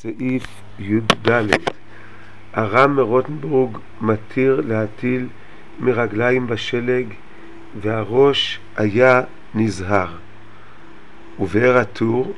סעיף י"ד. הר"ם מרוטנבורג מתיר להטיל מרגליים בשלג והראש היה נזהר. ובאר הטור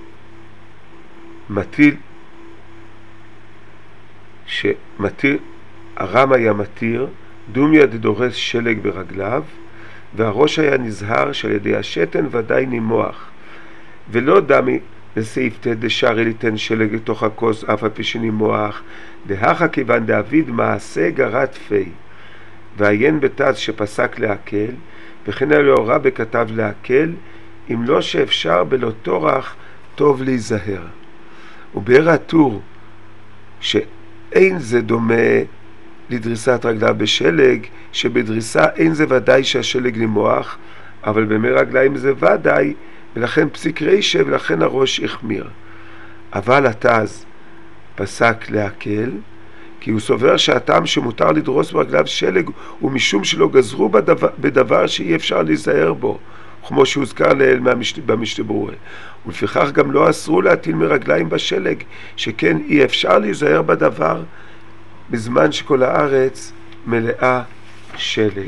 הר"ם היה מתיר דומיה דדורס שלג ברגליו, והראש היה נזהר שעל ידי השתן ודאי נימוח, ולא דמי לסעיף ת' דשארי ליתן שלג לתוך הכוס אף על פי שנימוח, דהכה כיוון דאביד מעשה גרת פי, ועיין בתז שפסק להקל, וכן היה להוראה בכתב להקל, אם לא שאפשר בלא תורח טוב להיזהר. ובאר הטור שאין זה דומה לדריסת רגליו בשלג, שבדריסה אין זה ודאי שהשלג נימוח, אבל במי רגליים זה ודאי, ולכן פסיק רישה ולכן הראש החמיר. אבל התז פסק להקל, כי הוא סובר שהטעם שמותר לדרוס ברגליו שלג הוא משום שלא גזרו בדבר שאי אפשר להיזהר בו, כמו שהוזכר לעיל במשנה ברורה. ולפיכך גם לא אסרו להטיל מרגליים בשלג, שכן אי אפשר להיזהר בדבר בזמן שכל הארץ מלאה שלג.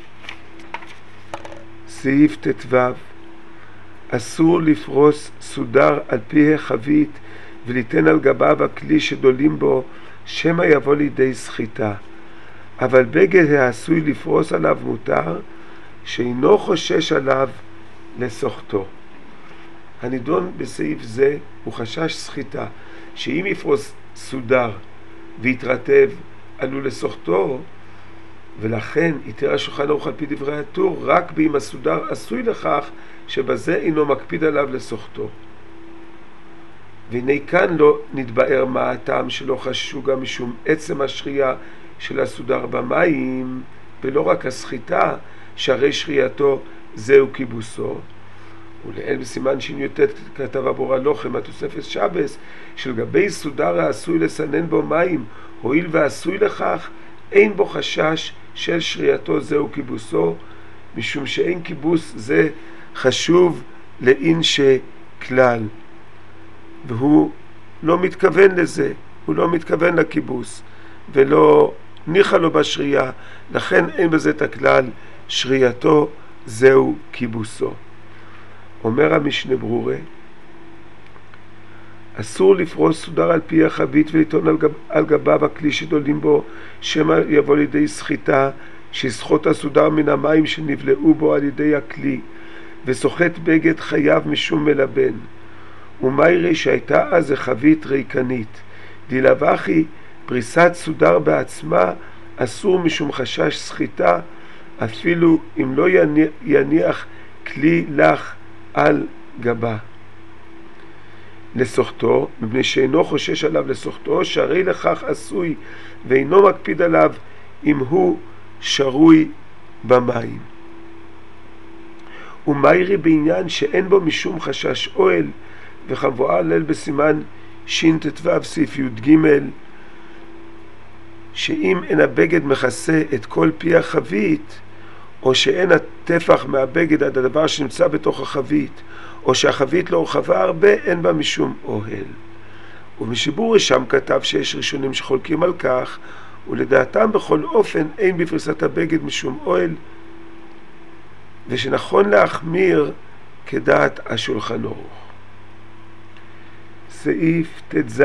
סעיף ט"ו. אסור לפרוס סודר על פי החבית וליתן על גביו הכלי שדולים בו, שמא יבוא לידי סחיטה. אבל בגד העשוי לפרוס עליו מותר, שאינו חושש עליו לסוחתו. הנידון בסעיף זה הוא חשש סחיטה, שאם יפרוס סודר ויתרטב עלול לסוחתו, ולכן יתר השולחן ערוך על פי דברי הטור רק באם הסודר עשוי לכך שבזה אינו מקפיד עליו לסוחתו. והנה כאן לא נתבאר מה הטעם שלא חששו גם משום עצם השרייה של הסודר במים, ולא רק הסחיטה, שהרי שרייתו זהו כיבוסו. ולעיל בסימן שי"ט כתב אבורא לוחם התוספת שבס, שלגבי סודר העשוי לסנן בו מים, הואיל ועשוי לכך, אין בו חשש של שרייתו זהו כיבוסו, משום שאין כיבוס זה חשוב לאינשי כלל, והוא לא מתכוון לזה, הוא לא מתכוון לכיבוס, ולא ניחה לו בשרייה, לכן אין בזה את הכלל שרייתו זהו כיבוסו. אומר המשנה ברורה, אסור לפרוס סודר על פי החבית ולטעון על גביו הכלי שדולים בו, שמא יבוא לידי סחיטה, שיסחוט הסודר מן המים שנבלעו בו על ידי הכלי, וסוחט בגד חייו משום מלבן. ומה יראה שהייתה אז חבית ריקנית, דלבחי פריסת סודר בעצמה אסור משום חשש סחיטה, אפילו אם לא יניח כלי לך על גבה. לסוחתו, מפני שאינו חושש עליו לסוחתו, שהרי לכך עשוי ואינו מקפיד עליו אם הוא שרוי במים. ומיירי בעניין שאין בו משום חשש אוהל, וכמבואר לעיל בסימן שט"ו סעיף י"ג, שאם אין הבגד מכסה את כל פי החבית, או שאין הטפח מהבגד עד הדבר שנמצא בתוך החבית, או שהחבית לא רחבה הרבה, אין בה משום אוהל. ומשיבורי שם כתב שיש ראשונים שחולקים על כך, ולדעתם בכל אופן אין בפריסת הבגד משום אוהל, ושנכון להחמיר כדעת השולחן ערוך. סעיף ט"ז.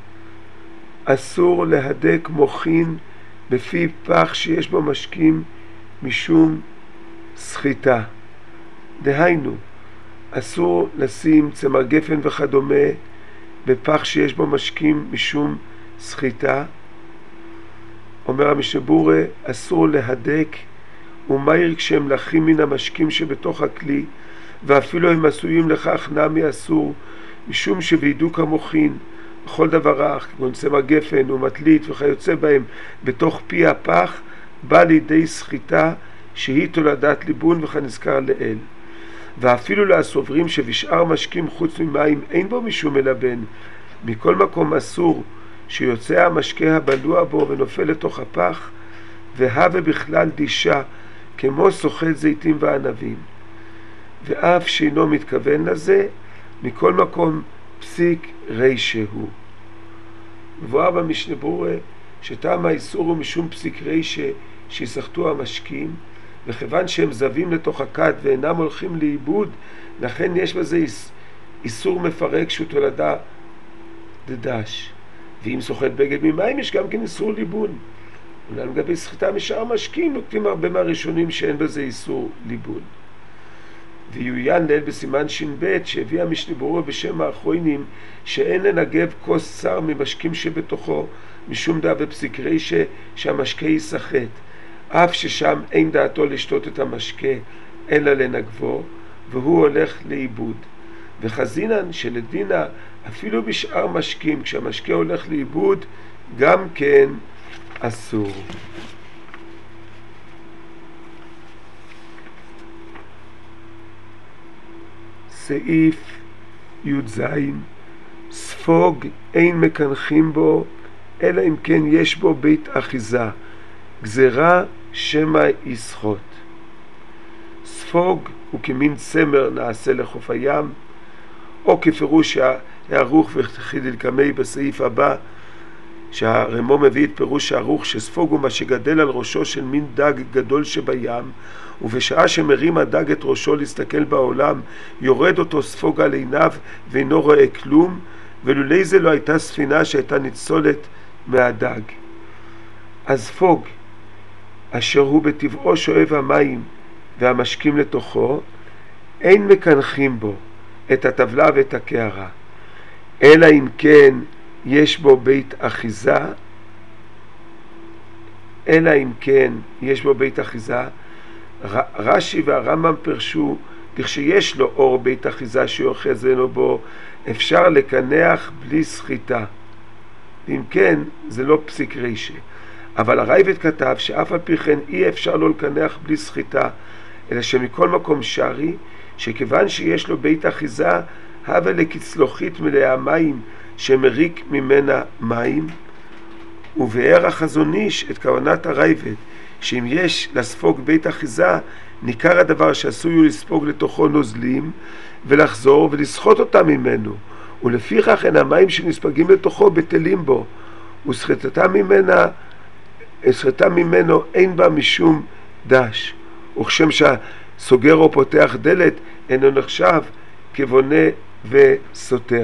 אסור להדק מוחין בפי פח שיש בו משקים משום סחיטה. דהיינו, אסור לשים צמר גפן וכדומה בפח שיש בו משקים משום סחיטה. אומר המשנה ברורה, אסור להדק, ומהיר כשהם לחים מן המשקים שבתוך הכלי, ואפילו הם עשויים לכך נמי אסור, משום שבידוק המוחין בכל דבר רך, כגון צמר גפן ומטלית וכיוצא בהם בתוך פי הפח, בא לידי סחיטה שהיא תולדת ליבון וכנזכר לעיל. ואפילו לסוברים שבשאר משקים חוץ ממים אין בו משום מלבן, מכל מקום אסור שיוצא המשקה הבלוע בו ונופל לתוך הפח, והווה בכלל דישה כמו סוחט זיתים וענבים. ואף שאינו מתכוון לזה, מכל מקום פסיק רישה הוא. מבואר במשנה ברורה שטעם האיסור הוא משום פסיק רישא שיסחטו המשקים, וכיוון שהם זבים לתוך הכד ואינם הולכים לאיבוד, לכן יש בזה איסור מפרק שהוא תולדה דדש. ואם סוחט בגד ממים יש גם כן איסור ליבון. אולי לגבי סחיטה משאר משקים נוקטים הרבה מהראשונים שאין בזה איסור ליבון. ויוין ליל בסימן ש"ב שהביא המשנה ברורה בשם האחרונים שאין לנגב כוס צר ממשקים שבתוכו משום דעה בפסיק רישא שהמשקה יסחט, אף ששם אין דעתו לשתות את המשקה אלא לנגבו, והוא הולך לאיבוד. וחזינן שלדינה אפילו בשאר משקים כשהמשקה הולך לאיבוד גם כן אסור. סעיף י"ז ספוג אין מקנחים בו אלא אם כן יש בו בית אחיזה, גזרה שמא יסחוט. ספוג הוא כמין צמר נעשה לחוף הים, או כפירוש הערוך וחידל קמי בסעיף הבא שהרמו מביא את פירוש הערוך שספוג הוא מה שגדל על ראשו של מין דג גדול שבים, ובשעה שמרים הדג את ראשו להסתכל בעולם יורד אותו ספוג על עיניו ואינו רואה כלום, ולולי זה לא הייתה ספינה שהייתה ניצולת מהדג. אז ספוג אשר הוא בטבעו שואב המים והמשקים לתוכו, אין מקנחים בו את הטבלה ואת הקערה, אלא אם כן יש בו בית אחיזה, אלא אם כן יש בו בית אחיזה. רש"י והרמב"ם פרשו לכשיש לו אור בית אחיזה שיוחז לנו בו אפשר לקנח בלי סחיטה, ואם כן זה לא פסיק רישא. אבל הרייבד כתב שאף על פי כן אי אפשר לא לקנח בלי סחיטה, אלא שמכל מקום שרי שכיוון שיש לו בית אחיזה הווה לקצלוחית מלאה מים שמריק ממנה מים. ובאר החזון איש את כוונת הרייבד שאם יש לספוג בית אחיזה ניכר הדבר שעשוי הוא לספוג לתוכו נוזלים ולחזור ולסחוט אותם ממנו, ולפיכך אין המים שנספגים לתוכו בטלים בו, וסחיטתה ממנו אין בה משום דש, וכשם שהסוגר או פותח דלת אינו נחשב כבונה וסותר.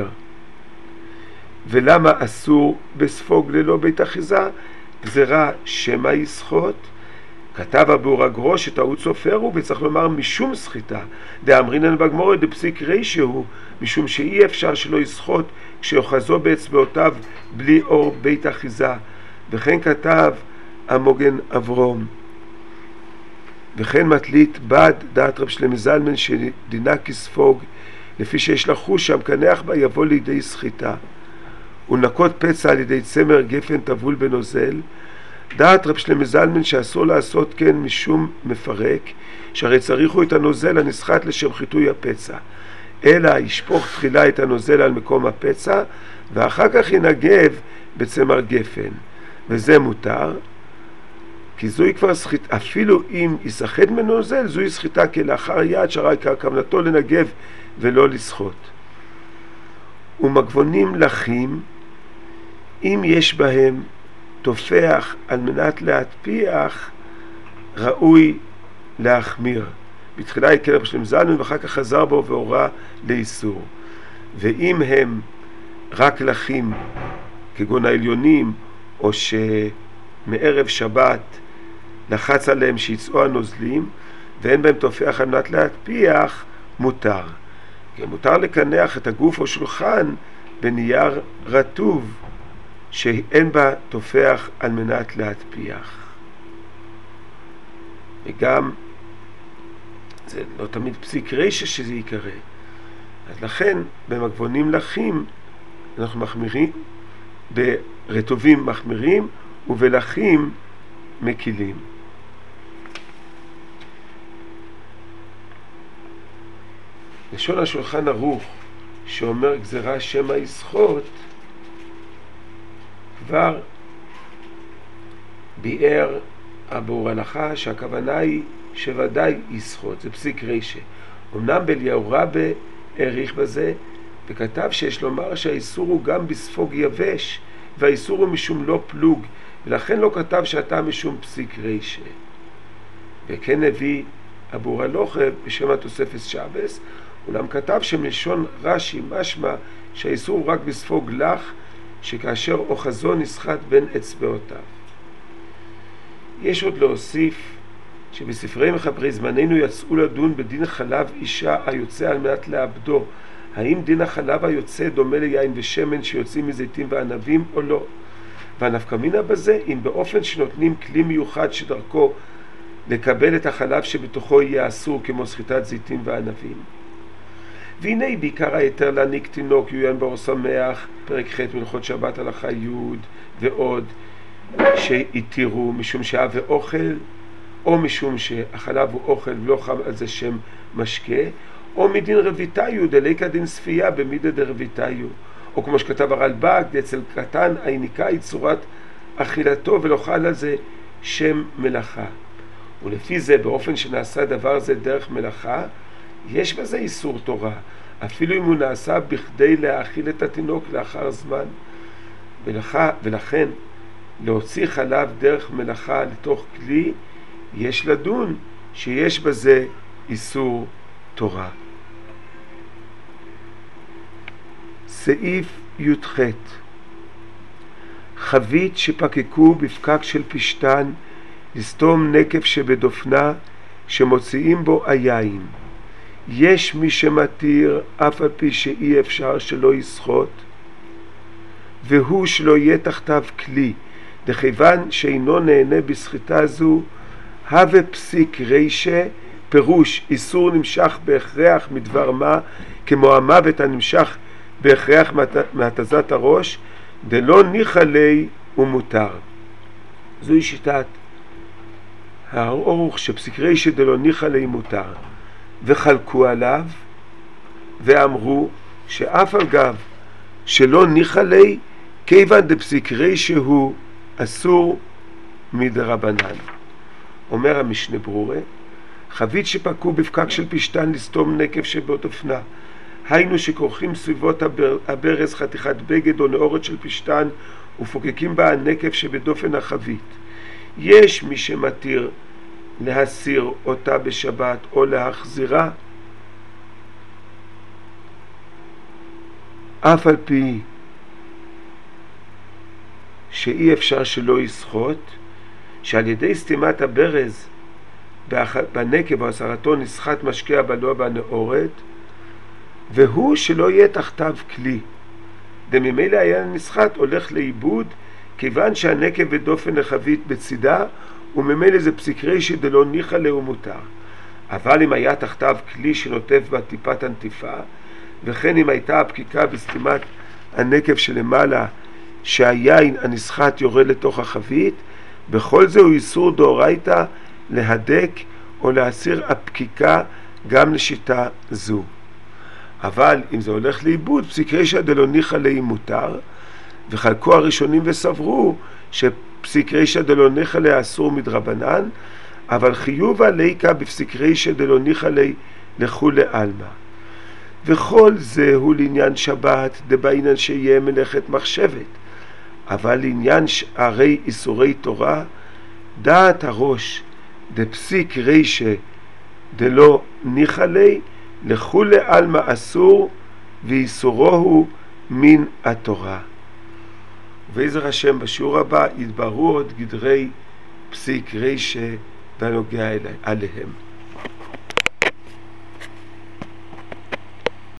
ולמה אסור בספוג ללא בית אחיזה? גזרה שמא יסחוט. כתב אבו רגרו שטעות סופר הוא, וצריך לומר משום סחיטה, דאמרינן בגמרא דפסיק רישא הוא, משום שאי אפשר שלא יסחוט כשיוחזו באצבעותיו בלי אור בית אחיזה. וכן כתב המוגן אברום. וכן מטלית בד דעת רב שלמה זלמן שדינה כספוג, לפי שיש לחוש שהמקנח בה יבוא לידי סחיטה, ולנקות פצע על ידי צמר גפן טבול בנוזל. דעת רב שלמה זלמן שאסור לעשות כן משום מפרק, שהרי צריכו את הנוזל הנסחט לשם חיטוי הפצע, אלא ישפוך תחילה את הנוזל על מקום הפצע ואחר כך ינגב בצמר גפן, וזה מותר כי זוהי כבר סחיטה, אפילו אם יסחט מנוזל זוהי סחיטה כלאחר יד שהרי כוונתו לנגב ולא לסחוט. ומגבונים לחים אם יש בהם תופח על מנת להטפיח ראוי להחמיר. בתחילה יקל רב שלמה זלמן ואחר כך חזר בו והורה לאיסור. ואם הם רק לחים כגון העליונים, או שמערב שבת לחץ עליהם שיצאו הנוזלים ואין בהם תופח על מנת להטפיח, מותר. גם מותר לקנח את הגוף או שולחן בנייר רטוב שאין בה תופח על מנת להטפיח. וגם זה לא תמיד פסיק רישא שזה יקרא. אז לכן במגבונים לחים אנחנו מחמירים, ברטובים מחמירים ובלחים מקילים. לשון השולחן ערוך שאומר גזרה שמא יסחוט כבר ביאר הבור הלכה שהכוונה היא שוודאי יסחוט, זה פסיק רישא. אמנם בליהו רבה העריך בזה וכתב שיש לומר שהאיסור הוא גם בספוג יבש, והאיסור הוא משום לא פלוג, ולכן לא כתב שהטעם משום פסיק רישה. וכן הביא אבו הלוכה בשם התוספת שבס, אולם כתב שמלשון רש"י משמע שהאיסור הוא רק בספוג לך, שכאשר אוחזו נסחט בין אצבעותיו. יש עוד להוסיף שבספרי מחברי זמננו יצאו לדון בדין חלב אישה היוצא על מנת לאבדו. האם דין החלב היוצא דומה ליין ושמן שיוצאים מזיתים וענבים או לא? והנפקא מינה בזה, אם באופן שנותנים כלי מיוחד שדרכו לקבל את החלב שבתוכו יהיה אסור, כמו סחיטת זיתים וענבים. והנה בעיקר היתר להניק תינוק יוין באור שמח, פרק ח' מלכות שבת הלכה י' ועוד, שהתירו משום שעה ואוכל, או משום שהחלב הוא אוכל ולא חם על זה שם משקה, או מדין רביתיו דליקא דין ספייה במידא דרביתיו, או כמו שכתב הרלב"ג, אצל קטן העניקה היא צורת אכילתו ולא חל על זה שם מלאכה. ולפי זה, באופן שנעשה דבר זה דרך מלאכה, יש בזה איסור תורה, אפילו אם הוא נעשה בכדי להאכיל את התינוק לאחר זמן. ולכן להוציא חלב דרך מלאכה לתוך כלי, יש לדון שיש בזה איסור תורה. סעיף י"ח: חבית שפקקו בפקק של פשתן לסתום נקב שבדופנה שמוציאים בו היין. יש מי שמתיר אף על פי שאי אפשר שלא יסחוט, והוא שלא יהיה תחתיו כלי, דכיוון שאינו נהנה בסחיטה זו, הווה פסיק רישה, פירוש איסור נמשך בהכרח מדבר מה, כמו המוות הנמשך בהכרח מהתזת הראש, דלא ניחא לי ומותר. זוהי שיטת הארוך שפסיק רישה דלא ניחא לי מותר, וחלקו עליו ואמרו שאף על גב שלא ניחא לי, כיוון דפסיק רישה הוא אסור מדרבנן. אומר המשנה ברורה, חבית שפקו בפקק של פשתן לסתום נקב שבדופנה, היינו שכורכים סביבות הברז חתיכת בגד או נאורת של פשתן ופוקקים בה הנקב שבדופן החבית. יש מי שמתיר להסיר אותה בשבת או להחזירה, אף על פי שאי אפשר שלא יסחוט, שעל ידי סתימת הברז בנקב או הסרתו נסחט משקה הבלוע בנאורת, והוא שלא יהיה תחתיו כלי. דממילא היה נסחט הולך לאיבוד, כיוון שהנקב ודופן החבית בצידה, וממילא זה פסיק רישה דלא ניחא לי ומותר. אבל אם היה תחתיו כלי שנוטף בה טיפת הנטיפה, וכן אם הייתה הפקיקה בסתימת הנקב שלמעלה, שהיין הנסחט יורד לתוך החבית, בכל זה הוא איסור דאורייתא להדק או להסיר הפקיקה גם לשיטה זו. אבל אם זה הולך לאיבוד, פסיק רישה דלא ניחא לי מותר, וחלקו הראשונים וסברו שפסיק רישה דלא ניחא לי אסור מדרבנן, אבל חיובה ליקה בפסיק רישה דלא ניחא לי לכולי עלמא. וכל זה הוא לעניין שבת דבעינן שיהיה מלאכת מחשבת, אבל לעניין שערי איסורי תורה, דעת הראש דפסיק רישה דלא ניחא לי לכולי עלמא אסור, ואיסורו הוא מן התורה. ובעזר השם בשיעור הבא יתבררו עוד גדרי פסיק רישה והנוגע עליהם.